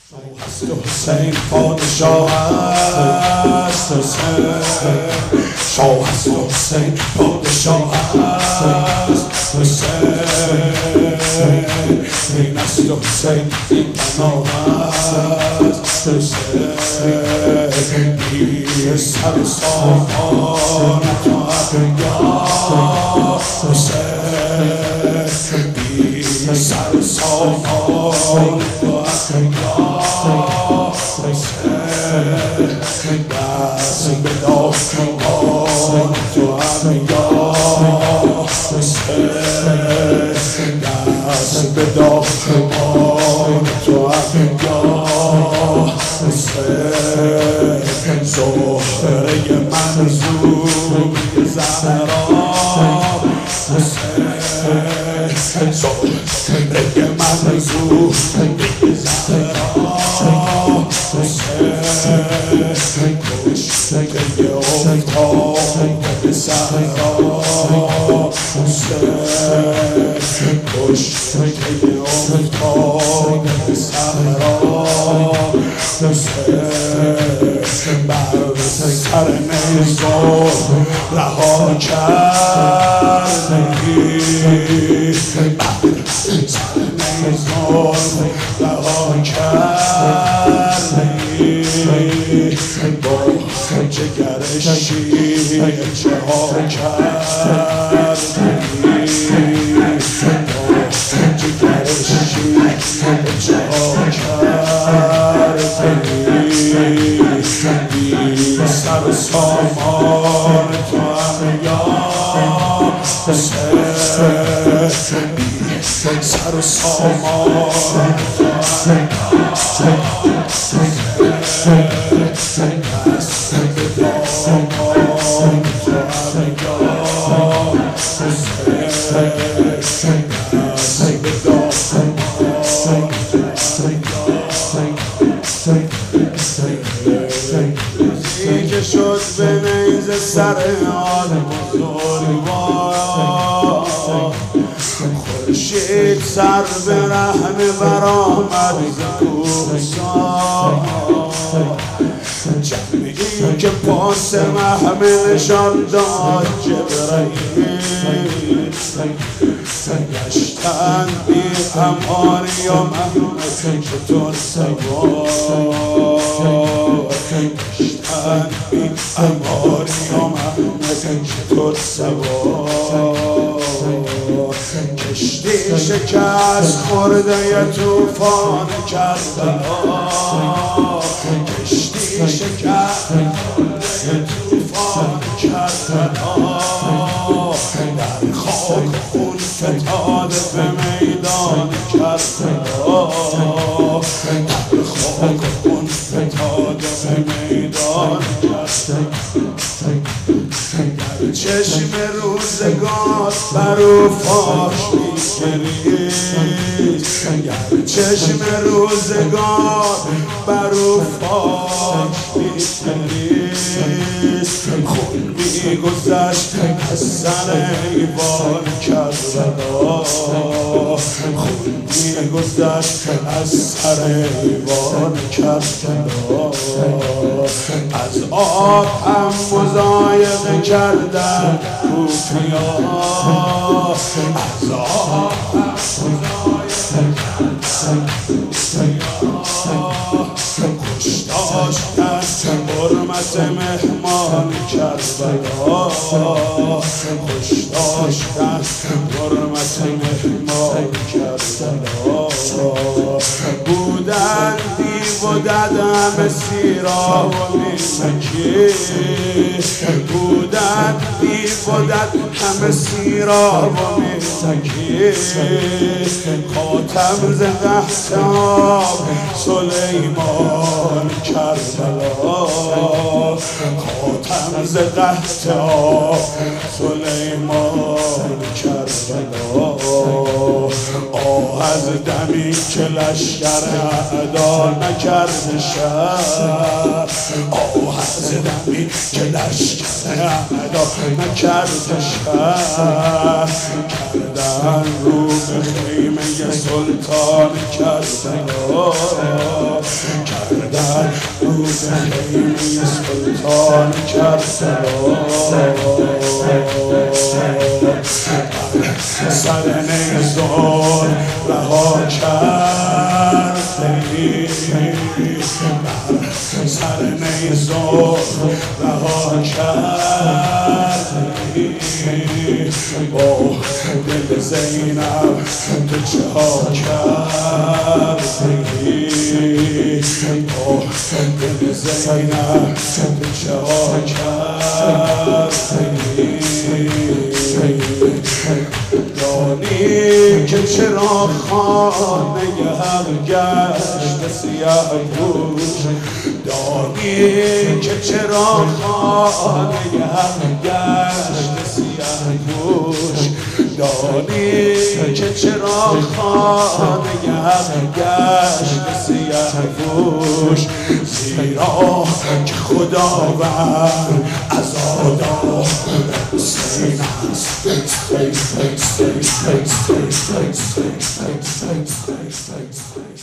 هست حسین پادشاه است، شاه هست حسین پادشاه است، این است حسین این پناه است، بی سر سامان تو افغان حسین، بی سر سامان تو افغان دست به دامان تو افغان دست به دامان تو افغان زهره منظور زهرا زهره منظور زهرا کشته افتاد به صحرا کشته افتاد به صحرا بر سر نیزار رها کردی، بر سر نیزار رها کردی، با جگر شیر چه ها کردی، با جگر شیر چه ها کردی، بی سر سامان تو افغان بی سر سامان تو که شد به نیز سر آدم بزرگوار، خورشید سر به رهنه برآمد ز کوهسار، جمعی که پاس محملشان داد جبرئیل، گشتن بی امانی و محمد چطور سوار، گشتن بی امانی و محمد چطور سوار، کشتی شکست خورده طوفان کربلا، کشتی شکست خورده طوفان کربلا، در خاک خون فتاد به میدان کربلا، در خاک خون فتاد به میدان کربلا، در چشم روزگار برو فاش می‌گریست، در چشم روزگار برو فاش می‌گریست، خون می‌گذشت از سر ایوان کربلا، خون می‌گذشت از سر ایوان کربلا، از آب هم مضایقه کردن کوفیان، از آب هم مضایقه کردن کوفیان، خوش داشتن حرمت مهمان کربلا، خوش داشتن حرمت مهمان کربلا، بودن دیو و ددم سیرا و میمکی، بودن دیو و ددم سیرا و میمکی، خاتم ز قحطاب سلیمان کربلا، خاتم ز قحطاب سلیمان کربلا، آه از دمی که لشکر اعدا نکرد شهر، آه از دمی که لشکر اعدا نکرد شهر، کردن رو به خیمه سلطان کربلا، کردن رو خیلی سلطان کربلا سر نیزار رها کردی سر نیزار رها کردی با دل زینب تو چه ها کردی با دل زینب تو چه ها کردی دانی که چرا خانه هم گشت سیاه پوش دانی که چرا خانه هم گشت سیاه پوش دانی که چرا خانه هم گشت سیاه پوش زیرا که خداوند از آدم حسین است